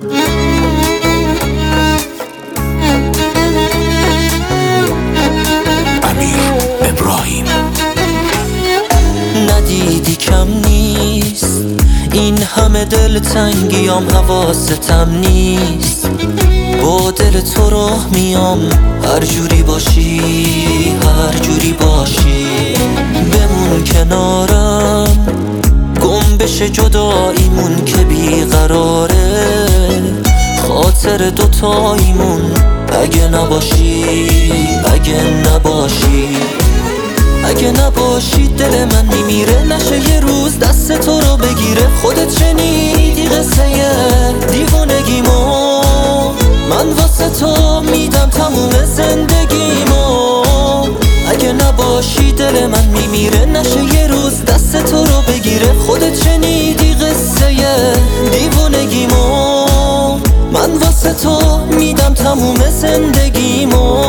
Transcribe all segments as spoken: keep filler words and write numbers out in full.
ندیدی کم نیست این همه دلتنگیام، حواستم نیست. با دل تو راه میام، هر جوری باشی هر جوری باشی. بمون کنارم، گم بشه جداییمون که بیقراره. خاطر دوتاییمون اگه نباشی اگه نباشی اگه نباشی دل من میمیره. نشه یه روز دست تو رو بگیره. خودت شنیدی قصه دیوونگیمو، من واسه تو میدم تموم زندگیمو. اگه نباشی دل من میمیره. نشه یه روز دست تو رو بگیره. خودت شنیدی قصه دیوونگیمو، من واسه تو میدم تموم زندگیمو.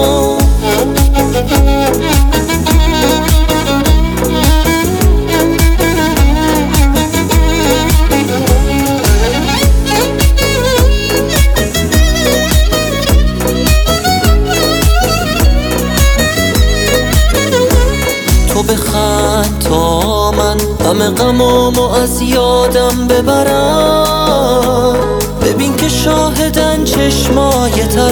تو بخند تا من همه غمامو از یادم ببرم. ببین که شاهدن چشمای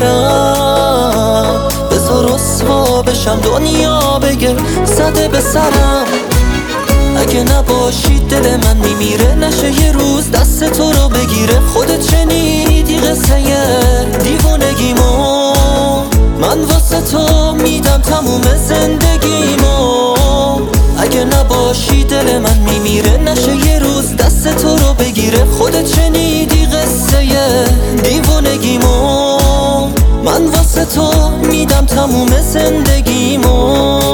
ترم. بذار رسوا بشم دنیا بگه زده به سرم. اگه نباشی دل من میمیره. نشه یه روز دست تو رو بگیره. خودت شنیدی قصه دیوونگیمو، من واسه تو میدم تموم زندگیمو. اگه نباشی دل من میمیره. نشه یه روز دست تو رو بگیره. خودت شنیدی قصه دیوونگیمو، من واسه تو میدم تموم زندگیمو.